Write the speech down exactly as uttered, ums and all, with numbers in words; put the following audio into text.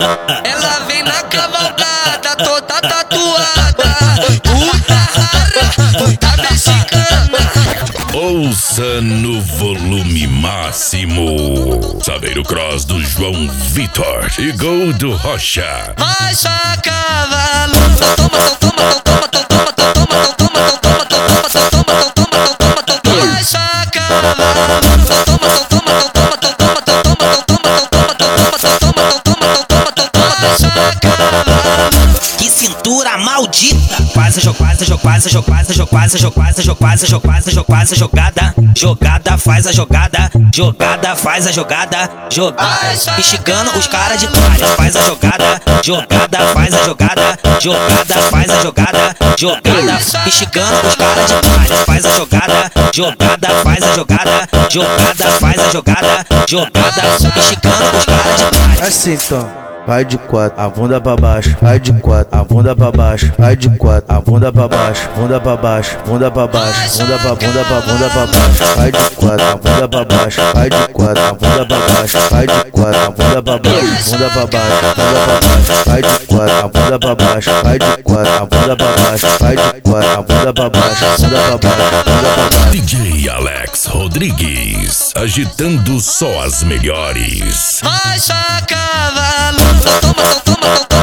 Ela vem na cavalgada, toda tatuada. Puta rara, puta mexicana. Ouça no volume máximo. Saveiro Cross do João Vitor e Gol do Rocha. Vai só cavalo. Toma, toma, toma, toma, toma, toma, toma, toma, toma, toma, toma, toma, toma, toma. Vai só cavalo. Toma, toma, toma, toma, toma, toma, toma, toma, toma, toma, vai só cavalo. Que cintura maldita! Quase, jo, quase, jo, quase, jo, quase, jo, quase, jo, quase, jo, quase, jo, quase, jo, quase, jogada, jogada, faz a jogada, jogada, faz a jogada, jogada. Mexicano, os caras de trás, faz a jogada, jogada, faz a jogada, jogada, faz a jogada, jogada. Mexicano, os caras de trás, faz a jogada, jogada, faz a jogada, jogada, faz a jogada, jogada. Mexicano, os caras de trás. Assim então. Vai de quatro, a bunda pra baixo, vai de quatro, a bunda pra baixo, vai de quatro, a bunda pra baixo, bunda pra baixo, bunda pra baixo, bunda pra bunda pra bunda pra baixo, vai de quatro, a bunda pra baixo, vai de quatro, a bunda pra baixo, vai de quatro, a bunda pra baixo, bunda pra baixo, bunda pra baixo, vai de quatro, a bunda pra baixo, vai de quatro, a bunda pra baixo, vai de quatro, a bunda pra baixo, bunda pra baixo, bunda pra baixo. D J Alex Rodrigues, agitando só as melhores. Vai só cavalo. Toma, toma, toma, toma.